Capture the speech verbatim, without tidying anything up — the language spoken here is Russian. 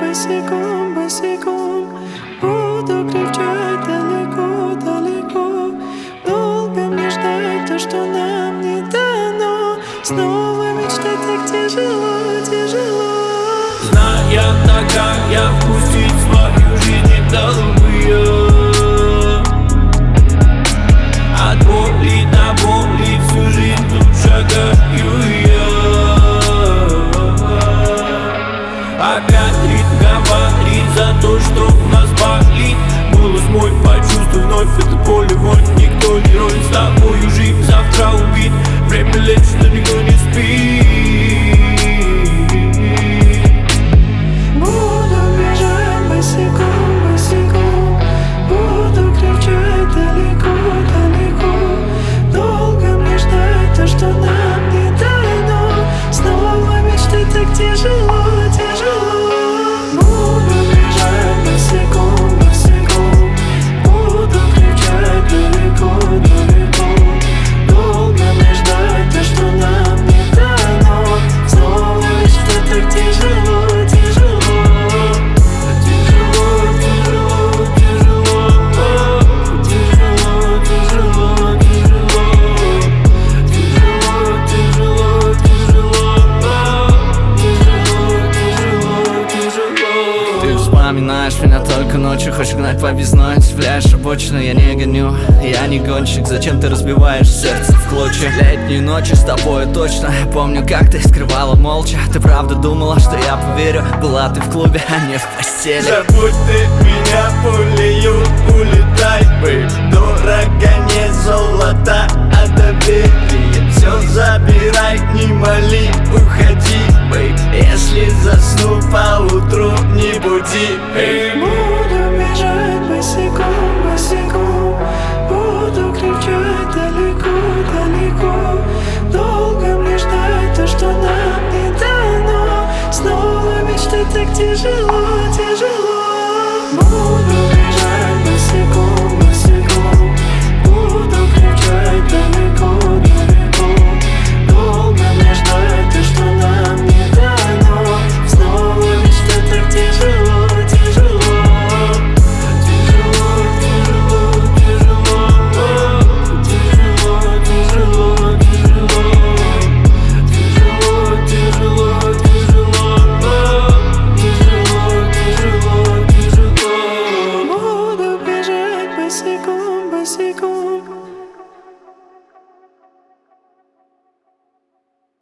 босиком, босиком. Буду кричать далеко, далеко. Долго мне ждать то, что нам не дано. Снова мечтать так тяжело, тяжело. Зная, как я вкусить свою жизнь голубую. От боли до боли всю жизнь тут шагаю я. Опять ритм говорит за то, что в нас болит. Голос мой почувствуй вновь это поле войн. Никто не ровен с тобою жив, завтра убит. Время лечит, но никто не спит. Буду бежать босиком, босиком. Буду кричать далеко, далеко. Долго мне ждать то, что нам не дано. Снова мечтать так тяжело, тяжело. Буду бежать босиком, босиком. Буду кричать далеко, далеко. Долго мне ждать то, что нам не дано. Снова мечтать так тяжело, тяжело. Вспоминаешь меня только ночью, хочешь гнать по объездной. Цепляешь обочину, я не гоню, я не гонщик. Зачем ты разбиваешь сердце в клочья? Летние ночи с тобой точно. Помню, как ты скрывала молча. Ты правда думала, что я поверю? Была ты в клубе, а не в постели. Забудь ты меня, пулею, улетай, бэйб. Дорого не золото, а доверие. Все забирай, не моли, уходи, бэйб. Если засну поутру, не буди, эй. Буду бежать босиком, босиком. Буду кричать далеко, далеко. Долго мне ждать то, что нам не дано. Снова мечтать так тяжело.